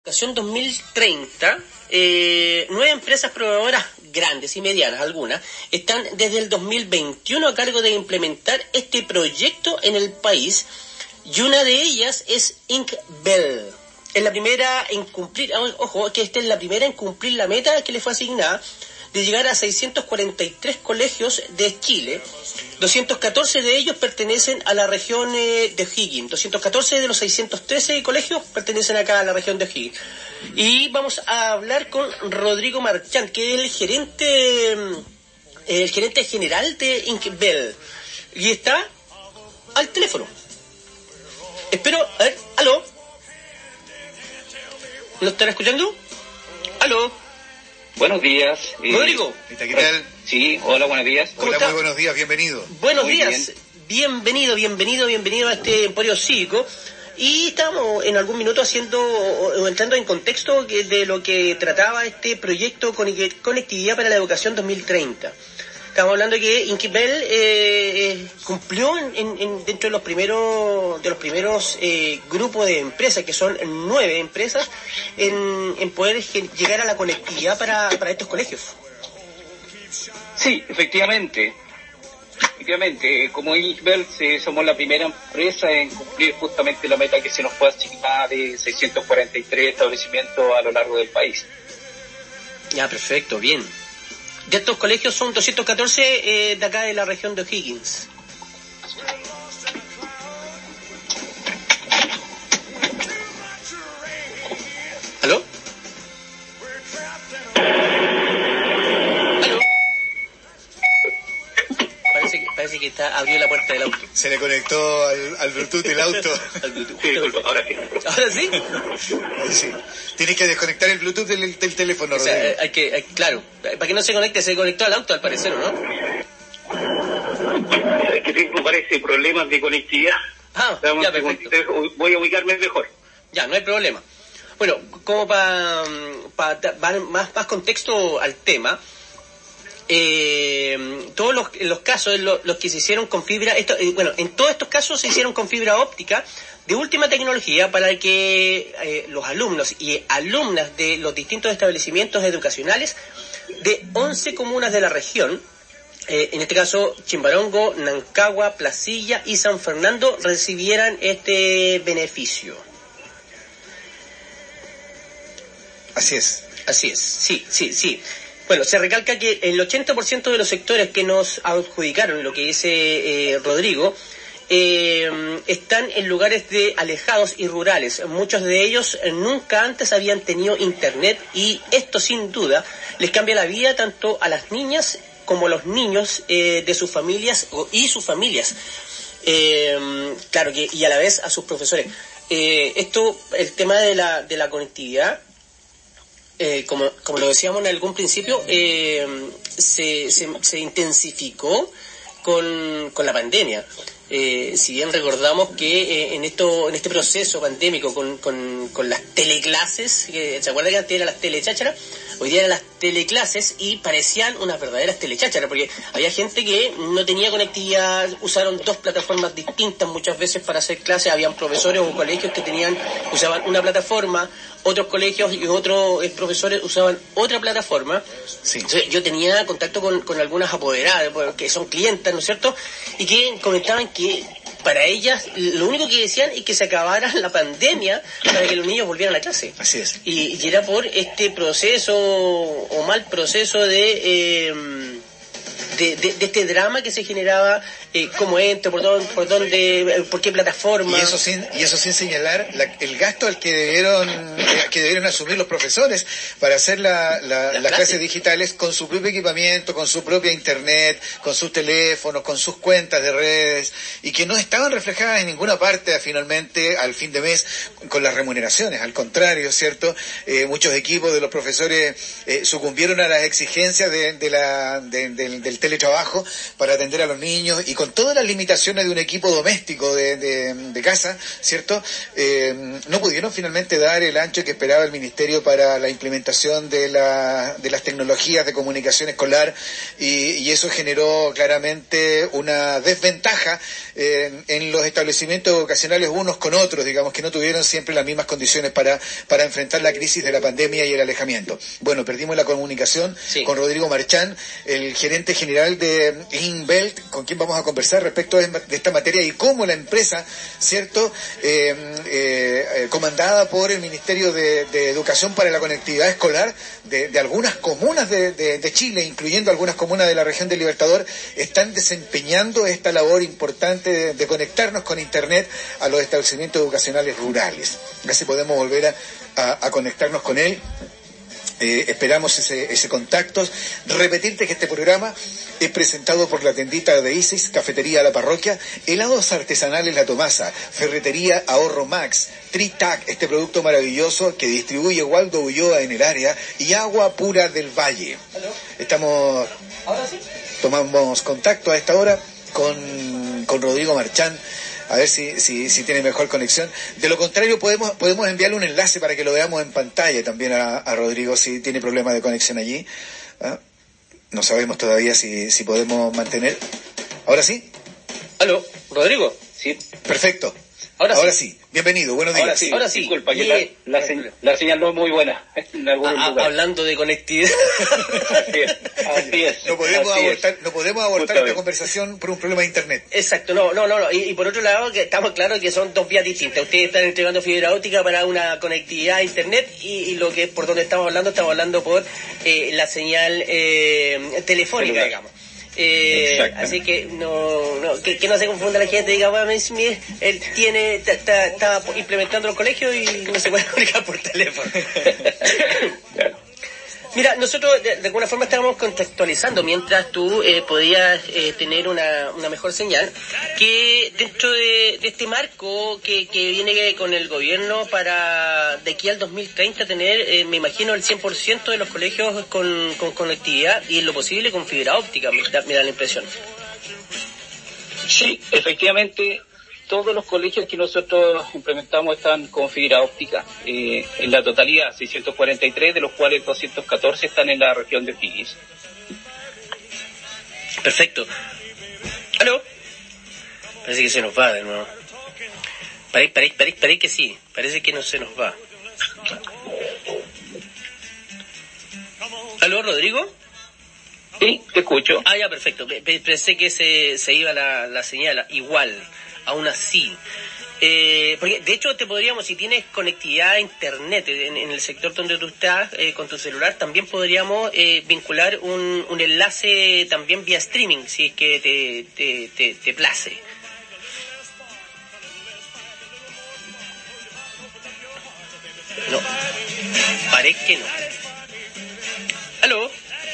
Educación 2030, 9 empresas proveedoras grandes y medianas, algunas, están desde el 2021 a cargo de implementar este proyecto en el país, y una de ellas es IncBel. Es la primera en cumplir, ojo, que esta es la primera en cumplir la meta que le fue asignada de llegar a 643 colegios de Chile. 214 de ellos pertenecen a la región de O'Higgins. 214 de los 613 colegios pertenecen acá a la región de O'Higgins. Y vamos a hablar con Rodrigo Marchand, que es el gerente general de IncBel. Y está al teléfono. Espero, a ver, ¿aló? ¿Lo están escuchando? ¿Aló? Buenos días. Rodrigo. ¿Qué tal? Sí, hola, buenos días. Hola, muy buenos días, bienvenido. Buenos Muy días. Bienvenido a este Emporio Cívico. Y estamos en algún minuto entrando en contexto de lo que trataba este proyecto Conectividad para la Educación 2030. Estamos hablando de que IncBel cumplió dentro de los primeros grupos de empresas, que son 9 empresas, en poder llegar a la conectividad para estos colegios. Sí, efectivamente. Como IncBel somos la primera empresa en cumplir justamente la meta que se nos fue asignada de 643 establecimientos a lo largo del país. Ya, perfecto, bien. De estos colegios son 214 de acá de la región de O'Higgins. ¿Aló? ¿Aló? Parece que abrió la puerta del auto. Se le conectó al Bluetooth del auto. Sí, disculpa, ahora sí. ¿Ahora sí? Sí. Tienes que desconectar el Bluetooth del teléfono, O sea, Rodrigo. claro, para que no se conecte, se conectó al auto al parecer, ¿o no? Es que tengo, parece, problemas de conectividad. Ya, perfecto. Voy a ubicarme mejor. Ya, no hay problema. Bueno, como para dar más contexto al tema, todos los casos, los que se hicieron con fibra, en todos estos casos se hicieron con fibra óptica de última tecnología para que los alumnos y alumnas de los distintos establecimientos educacionales de 11 comunas de la región, en este caso Chimbarongo, Nancagua, Placilla y San Fernando, recibieran este beneficio. Así es, sí. Bueno, se recalca que el 80% de los sectores que nos adjudicaron, lo que dice Rodrigo, están en lugares alejados y rurales. Muchos de ellos nunca antes habían tenido internet y esto sin duda les cambia la vida tanto a las niñas como a los niños de sus familias y sus familias. Claro que y a la vez a sus profesores. El tema de la conectividad, como lo decíamos en algún principio, se intensificó con la pandemia. Si bien recordamos que en este proceso pandémico con las teleclases, ¿se acuerdan que antes eran las telechácharas? Hoy día eran las teleclases y parecían unas verdaderas telechácharas, porque había gente que no tenía conectividad, usaron 2 plataformas distintas muchas veces para hacer clases, habían profesores o colegios que usaban una plataforma, otros colegios y otros profesores usaban otra plataforma. sí. Entonces, yo tenía contacto con algunas apoderadas, que son clientas, ¿no es cierto?, y que comentaban que para ellas lo único que decían es que se acabara la pandemia para que los niños volvieran a la clase. Así es. Y era por este proceso o mal proceso de este drama que se generaba, cómo entro, por qué plataforma. Y eso sin señalar el gasto al que debieron asumir los profesores para hacer las clases digitales con su propio equipamiento, con su propia internet, con sus teléfonos, con sus cuentas de redes, y que no estaban reflejadas en ninguna parte finalmente al fin de mes con las remuneraciones. Al contrario, ¿cierto? Muchos equipos de los profesores sucumbieron a las exigencias del teletrabajo para atender a los niños y con todas las limitaciones de un equipo doméstico de casa, ¿cierto? No pudieron finalmente dar el ancho que esperaba el Ministerio para la implementación de las tecnologías de comunicación escolar y eso generó claramente una desventaja en los establecimientos educacionales unos con otros, digamos, que no tuvieron siempre las mismas condiciones para enfrentar la crisis de la pandemia y el alejamiento. Bueno, perdimos la comunicación con Rodrigo Marchán, el gerente general de Inbelt, con quien vamos a conversar respecto de esta materia y cómo la empresa, ¿cierto?, comandada por el Ministerio de Educación para la Conectividad Escolar de algunas comunas de Chile, incluyendo algunas comunas de la región del Libertador, están desempeñando esta labor importante de conectarnos con Internet a los establecimientos educacionales rurales. A ver si podemos volver a conectarnos con él. Esperamos ese contacto. Repetirte que este programa es presentado por la tendita de Isis, Cafetería La Parroquia, Helados Artesanales La Tomasa, Ferretería Ahorro Max, Tritac, este producto maravilloso que distribuye Waldo Ulloa en el área, y Agua Pura del Valle. ¿Estamos? ¿Ahora sí? Tomamos contacto a esta hora con Rodrigo Marchán, a ver si tiene mejor conexión. De lo contrario, podemos enviarle un enlace para que lo veamos en pantalla también a Rodrigo, si tiene problemas de conexión allí. ¿Ah? No sabemos todavía si podemos mantener. ¿Ahora sí? ¿Aló, Rodrigo? Sí. Perfecto. Ahora sí. Bienvenido, buenos días. Ahora sí. Disculpa, que la señal no es muy buena en algunos lugares. Hablando de conectividad. Así es. No podemos abortar esta conversación por un problema de internet. Exacto, no. Y por otro lado, que estamos claros que son dos vías distintas. Ustedes están entregando fibra óptica para una conectividad a internet y lo que por donde estamos hablando por la señal telefónica, digamos. Así que que no se confunda la gente, diga, bueno, Smith, él está implementando los colegios y no se puede comunicar por teléfono. Claro. Mira, nosotros de alguna forma estábamos contextualizando mientras tú podías tener una mejor señal, que dentro de este marco que viene con el gobierno para de aquí al 2030 tener, me imagino, el 100% de los colegios con conectividad y en lo posible con fibra óptica, me da la impresión. Sí, efectivamente. Todos los colegios que nosotros implementamos están con fibra óptica, en la totalidad 643, de los cuales 214 están en la región de O'Higgins. Perfecto. ¿Aló? Parece que se nos va de nuevo. Parece que sí, parece que no se nos va. ¿Aló, Rodrigo? Sí, te escucho. Ah, ya, perfecto. Pensé que se iba la señal igual. Aún así, porque de hecho te podríamos, si tienes conectividad a internet en el sector donde tú estás con tu celular, también podríamos vincular un enlace también vía streaming, si es que te place. No, parece que no. ¿Aló?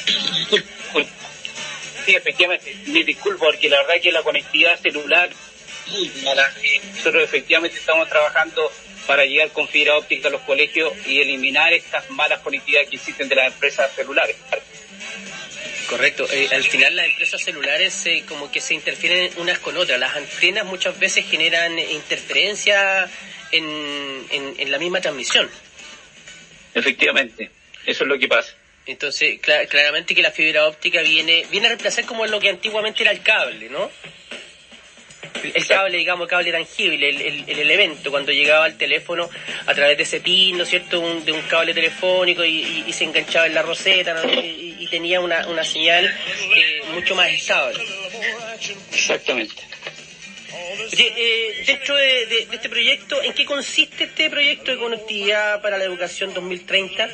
Sí, efectivamente, me disculpo porque la verdad que la conectividad celular, nosotros efectivamente estamos trabajando para llegar con fibra óptica a los colegios y eliminar estas malas conectividades que existen de las empresas celulares. Correcto, al final las empresas celulares como que se interfieren unas con otras. Las antenas muchas veces generan interferencia en la misma transmisión. Efectivamente, eso es lo que pasa. Entonces, claramente que la fibra óptica viene a reemplazar como lo que antiguamente era el cable, ¿no? El cable, digamos, cable tangible, el elemento, cuando llegaba al teléfono a través de ese pin, ¿no es cierto?, de un cable telefónico y se enganchaba en la roseta, ¿no? y tenía una señal mucho más estable. Exactamente. Oye, dentro de este proyecto, ¿en qué consiste este proyecto de conectividad para la educación 2030?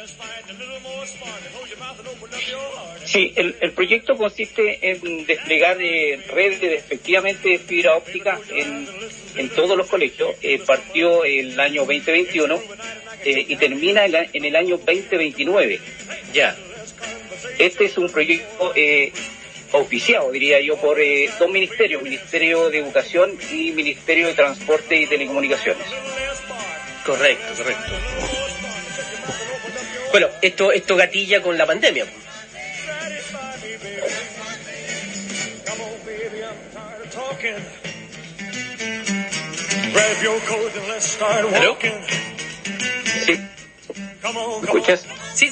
Sí, el proyecto consiste en desplegar redes efectivamente de fibra óptica en todos los colegios. Partió el año 2021 y termina en el año 2029. Ya. Este es un proyecto auspiciado, diría yo, por dos ministerios, Ministerio de Educación y Ministerio de Transporte y Telecomunicaciones. Correcto. Bueno, esto gatilla con la pandemia. ¿Aló? Sí. ¿Me escuchas? Sí.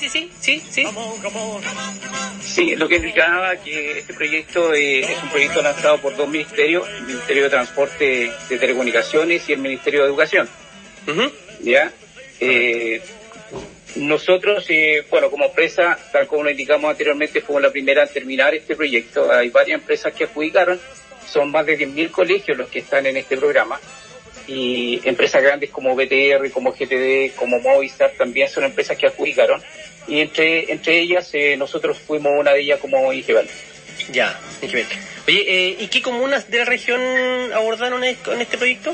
Sí, lo que indicaba que este proyecto es un proyecto lanzado por dos ministerios, el Ministerio de Transporte de Telecomunicaciones y el Ministerio de Educación. Uh-huh. ¿Ya? Nosotros, bueno, como empresa, tal como lo indicamos anteriormente, fuimos la primera en terminar este proyecto. Hay varias empresas que adjudicaron, son más de 10.000 colegios los que están en este programa. Y empresas grandes como BTR, como GTD, como Movistar también son empresas que adjudicaron. Y entre ellas, nosotros fuimos una de ellas como Ingeval. Ya, Ingeval. Oye, ¿y qué comunas de la región abordaron en este proyecto?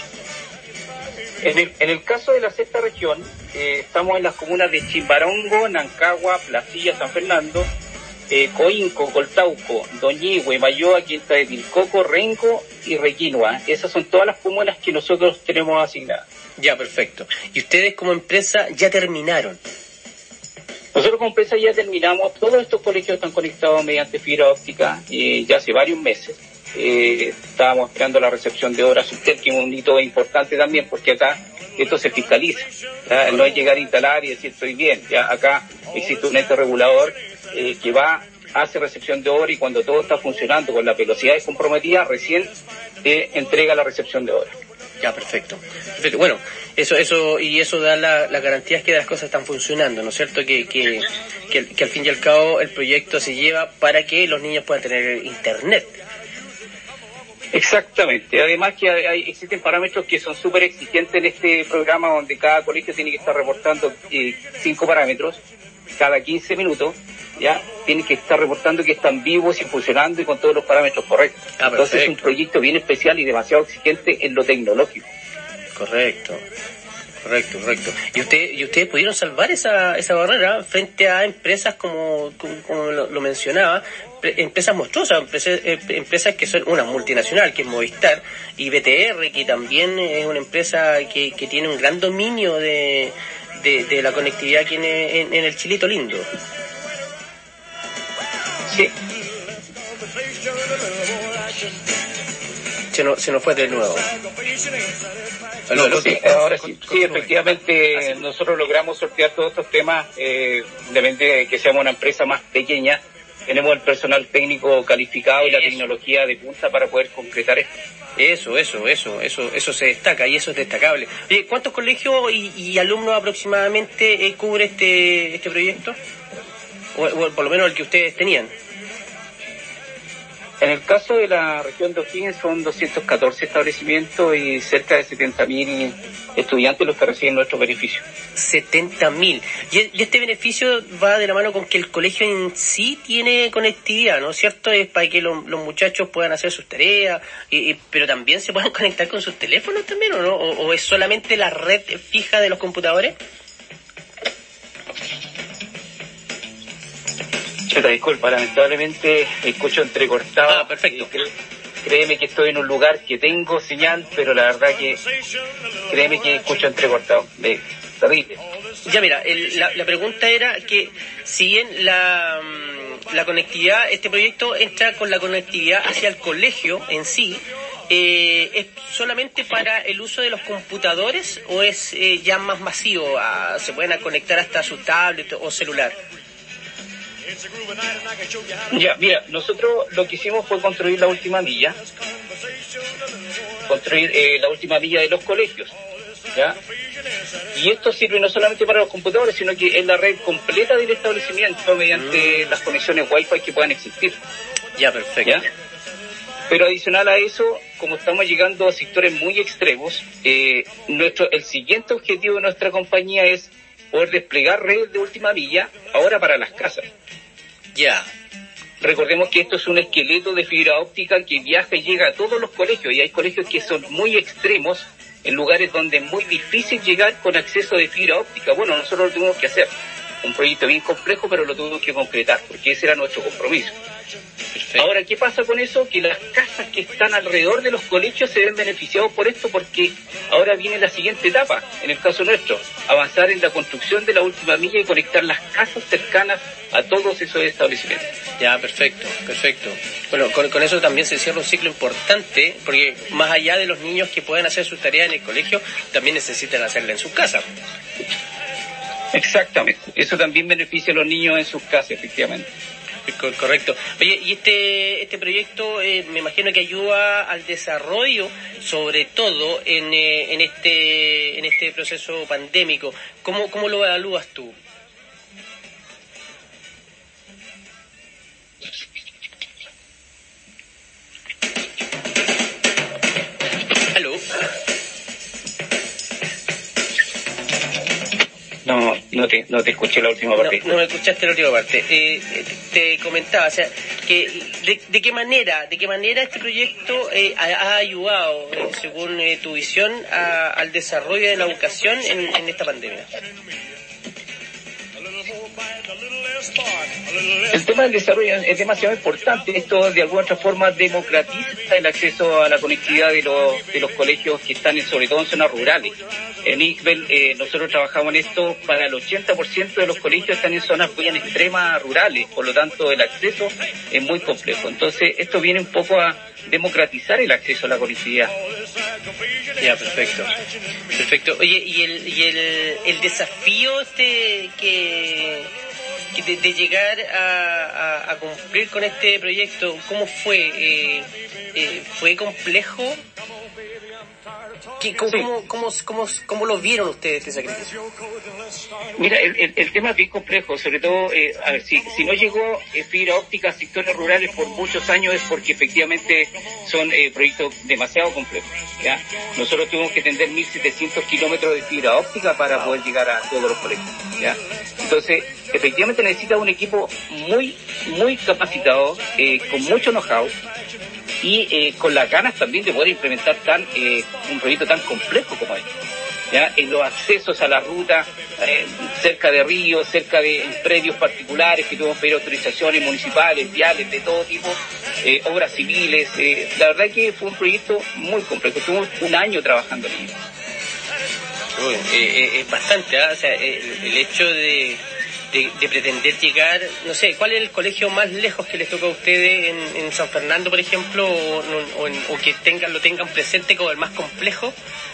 En el caso de la sexta región, estamos en las comunas de Chimbarongo, Nancagua, Placilla, San Fernando, Coinco, Coltauco, Doñihue, Mayoa, Quinta de Tilcoco, Renco y Requinua. Esas son todas las comunas que nosotros tenemos asignadas. Ya, perfecto. ¿Y ustedes como empresa ya terminaron? Nosotros como empresa ya terminamos. Todos estos colegios están conectados mediante fibra óptica ya hace varios meses. Estábamos esperando la recepción de obra Subtel, que es un hito importante también, porque acá esto se fiscaliza. ¿Ya? No es llegar a instalar y decir estoy bien. Ya acá existe un ente regulador que hace recepción de obra, y cuando todo está funcionando con la velocidad comprometida, recién entrega la recepción de obra. Ya, perfecto. Bueno, eso da la garantía es que las cosas están funcionando, ¿no es cierto? Que al fin y al cabo el proyecto se lleva para que los niños puedan tener internet. Exactamente. Además que existen parámetros que son súper exigentes en este programa, donde cada colegio tiene que estar reportando 5 parámetros cada 15 minutos. Ya tienen que estar reportando que están vivos y funcionando y con todos los parámetros correctos. Entonces es un proyecto bien especial y demasiado exigente en lo tecnológico. Correcto. ¿Y ustedes pudieron salvar esa barrera frente a empresas como lo mencionaba, empresas monstruosas, empresas que son una multinacional, que es Movistar, y BTR, que también es una empresa que tiene un gran dominio de la conectividad aquí en el Chilito lindo? Sí. Se nos fue de nuevo. Ahora sí, efectivamente, nosotros logramos sortear todos estos temas, independientemente de que seamos una empresa más pequeña. Tenemos el personal técnico calificado y la tecnología de punta para poder concretar esto. Eso se destaca y eso es destacable. ¿Cuántos colegios y alumnos aproximadamente cubre este proyecto? O por lo menos el que ustedes tenían. En el caso de la región de O'Higgins son 214 establecimientos y cerca de 70.000 estudiantes los que reciben nuestros beneficios. 70.000. Y este beneficio va de la mano con que el colegio en sí tiene conectividad, ¿no es cierto? Es para que los muchachos puedan hacer sus tareas, pero también se puedan conectar con sus teléfonos también, ¿o no? ¿O es solamente la red fija de los computadores? Disculpa, lamentablemente escucho entrecortado. Perfecto. Créeme que estoy en un lugar que tengo señal, pero la verdad que créeme que escucho entrecortado. Terrible. Ya mira, la pregunta era que si bien la conectividad, este proyecto entra con la conectividad hacia el colegio en sí, ¿es solamente para el uso de los computadores o es ya más masivo? ¿Se pueden conectar hasta su tablet o celular? Ya, mira, nosotros lo que hicimos fue construir la última milla. La última milla de los colegios, ¿ya? Y esto sirve no solamente para los computadores, sino que es la red completa del establecimiento mediante las conexiones Wi-Fi que puedan existir. Ya, perfecto. ¿Ya? Pero adicional a eso, como estamos llegando a sectores muy extremos, el siguiente objetivo de nuestra compañía es poder desplegar redes de última milla ahora para las casas. Ya. Recordemos que esto es un esqueleto de fibra óptica que viaja y llega a todos los colegios, y hay colegios que son muy extremos, en lugares donde es muy difícil llegar con acceso de fibra óptica. Bueno, nosotros lo tuvimos que hacer. un proyecto bien complejo, pero lo tuvimos que concretar, porque ese era nuestro compromiso. Perfecto. Ahora, ¿qué pasa con eso? Que las casas que están alrededor de los colegios se ven beneficiados por esto, porque ahora viene la siguiente etapa, en el caso nuestro, avanzar en la construcción de la última milla y conectar las casas cercanas a todos esos establecimientos. Ya, perfecto. Bueno, con eso también se cierra un ciclo importante, porque más allá de los niños que puedan hacer sus tareas en el colegio, también necesitan hacerla en sus casas. Exactamente, eso también beneficia a los niños en sus casas, efectivamente. Correcto. Oye, y este proyecto me imagino que ayuda al desarrollo, sobre todo en este proceso pandémico. ¿Cómo lo evalúas tú? ¿Aló? No te escuché la última parte. No me escuchaste la última parte. Te comentaba, o sea, que de qué manera este proyecto ha ayudado, según tu visión, al desarrollo de la educación en esta pandemia. El tema del desarrollo es demasiado importante. Esto de alguna otra forma democratiza el acceso a la conectividad de los colegios que están sobre todo en zonas rurales. En ICBEL nosotros trabajamos en esto para el 80% de los colegios están en zonas muy extremas rurales, por lo tanto el acceso es muy complejo. Entonces esto viene un poco a democratizar el acceso a la conectividad. Ya, perfecto. Oye, y el desafío de llegar a cumplir con este proyecto, ¿cómo fue? ¿Fue complejo? ¿Cómo lo vieron ustedes, este sacrificio? Mira, el tema es bien complejo, sobre todo, a ver, si no llegó fibra óptica a sectores rurales por muchos años es porque efectivamente son proyectos demasiado complejos, ¿ya? Nosotros tuvimos que tender 1.700 kilómetros de fibra óptica para poder llegar a todos los colegios, ¿ya? Entonces, efectivamente necesita un equipo muy, muy capacitado, con mucho know-how, y con las ganas también de poder implementar un proyecto tan complejo como este. ¿Ya? En los accesos a la ruta, cerca de ríos, cerca de predios particulares que tuvimos que pedir autorizaciones municipales, viales, de todo tipo, obras civiles. La verdad que fue un proyecto muy complejo. Estuvimos un año trabajando en ello. Es bastante, ¿eh? O sea, el hecho de pretender llegar, no sé, ¿cuál es el colegio más lejos que les toca a ustedes en San Fernando, por ejemplo, o que lo tengan presente como el más complejo?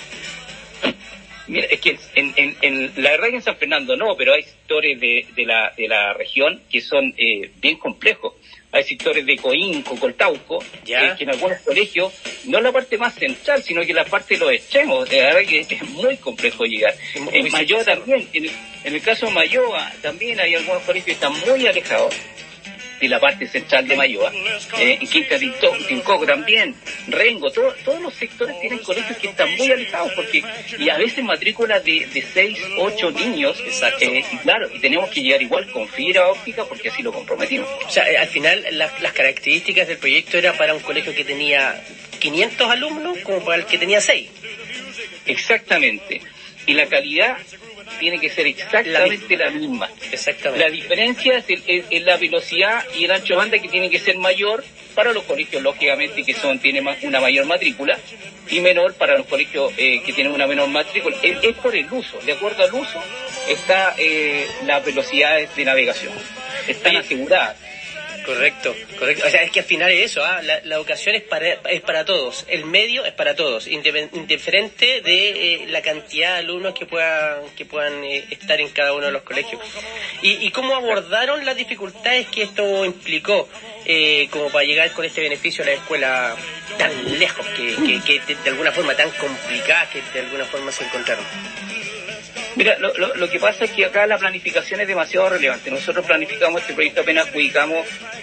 Mira, es que la verdad que en San Fernando no, pero hay sectores de la región que son bien complejos. Hay sectores de Coínco, Coltauco, que en algunos colegios, no la parte más central, sino que la parte de los extremos. La verdad que es muy complejo llegar. En Mayoa también, en el caso de Mayoa, también hay algunos colegios que están muy alejados de la parte central de Mayoa, en Quinta Tincoco también, Rengo, todos los sectores tienen colegios que están muy alejados y a veces matrículas de 6, 8 niños, y claro, y tenemos que llegar igual con fibra óptica porque así lo comprometimos. O sea, al final las características del proyecto era para un colegio que tenía 500 alumnos como para el que tenía 6. Exactamente, y la calidad tiene que ser exactamente la misma. Exactamente. La diferencia es la velocidad y el ancho de banda, que tiene que ser mayor para los colegios, lógicamente, que tienen una mayor matrícula, y menor para los colegios que tienen una menor matrícula. Es por el uso. De acuerdo al uso está las velocidades de navegación. Están aseguradas. Correcto. O sea, es que al final es eso, la educación es para todos, el medio es para todos, indiferente de la cantidad de alumnos que puedan estar en cada uno de los colegios. ¿Y cómo abordaron las dificultades que esto implicó como para llegar con este beneficio a la escuela tan lejos, que de alguna forma tan complicada, que de alguna forma se encontraron? Mira, lo que pasa es que acá la planificación es demasiado relevante. Nosotros planificamos este proyecto apenas adjudicamos,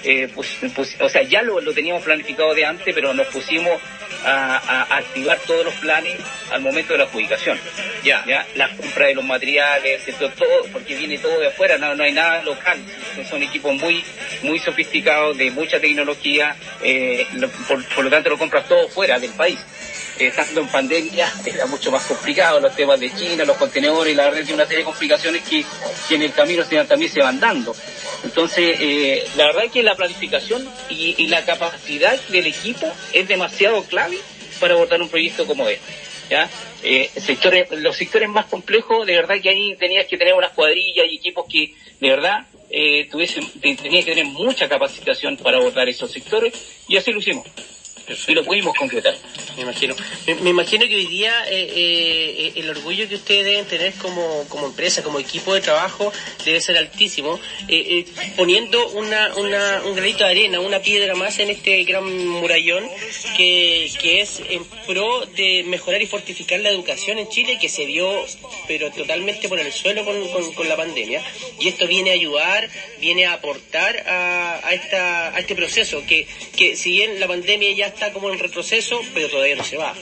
o sea, ya lo teníamos planificado de antes, pero nos pusimos a activar todos los planes al momento de la adjudicación. Ya la compra de los materiales, todo, porque viene todo de afuera, no hay nada local. Son equipos muy, muy sofisticados, de mucha tecnología, por lo tanto lo compras todo fuera del país. estando en pandemia era mucho más complicado, los temas de China, los contenedores, la verdad es que una serie de complicaciones que en el camino también se van dando. Entonces, la verdad es que la planificación y la capacidad del equipo es demasiado clave para abordar un proyecto como este. ¿Ya? Los sectores más complejos, de verdad que ahí tenías que tener unas cuadrillas y equipos que de verdad tenías que tener mucha capacitación para abordar esos sectores, y así lo hicimos. Y lo pudimos concretar. Me imagino que hoy día el orgullo que ustedes deben tener como empresa, como equipo de trabajo, debe ser altísimo, poniendo un granito de arena, una piedra más en este gran murallón que es en pro de mejorar y fortificar la educación en Chile, que se vio pero totalmente por el suelo con la pandemia, y esto viene a ayudar, viene a aportar a este proceso que si bien la pandemia ya está como en retroceso, pero todavía no se va.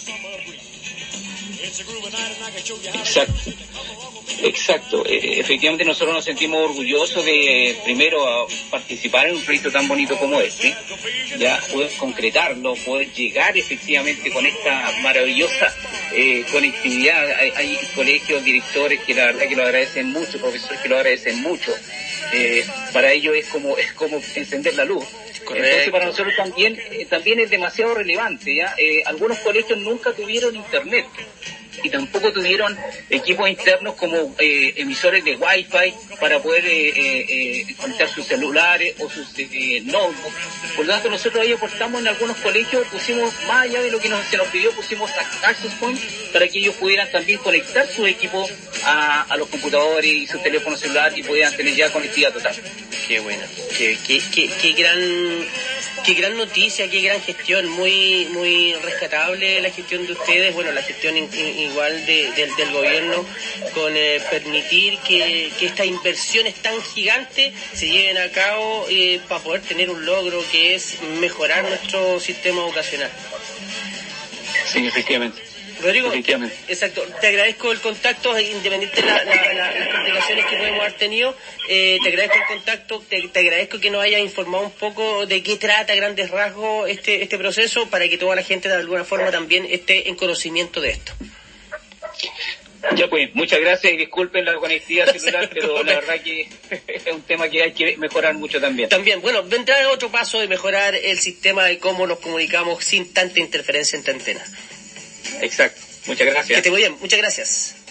Exacto. Efectivamente nosotros nos sentimos orgullosos de, primero, participar en un proyecto tan bonito como este, ya poder concretarlo, poder llegar efectivamente con esta maravillosa conectividad. Hay colegios, directores que la verdad que lo agradecen mucho, profesores que lo agradecen mucho. Para ellos es como encender la luz. Correcto. Entonces para nosotros también es demasiado relevante, ¿ya? Algunos colegios nunca tuvieron internet y tampoco tuvieron equipos internos como emisores de Wi-Fi para poder conectar sus celulares o sus notebooks. Por lo tanto, nosotros ahí aportamos en algunos colegios, pusimos, más allá de lo que se nos pidió, pusimos access points para que ellos pudieran también conectar sus equipos a los computadores y sus teléfonos celulares y pudieran tener ya conectividad total. Qué bueno, qué gran noticia, qué gran gestión, muy rescatable la gestión de ustedes, bueno, la gestión igual del gobierno con permitir que estas inversiones tan gigantes se lleven a cabo para poder tener un logro que es mejorar nuestro sistema educacional. Sí, efectivamente. Rodrigo, exacto, te agradezco el contacto, independiente de las complicaciones que podemos haber tenido, te agradezco el contacto, te agradezco que nos hayas informado un poco de qué trata a grandes rasgos este proceso, para que toda la gente de alguna forma también esté en conocimiento de esto. Ya pues, muchas gracias y disculpen la conectividad celular, pero la verdad que es un tema que hay que mejorar mucho también. También, bueno, vendrá otro paso de mejorar el sistema de cómo nos comunicamos sin tanta interferencia entre antenas. Exacto. Muchas gracias. Que esté muy bien. Muchas gracias.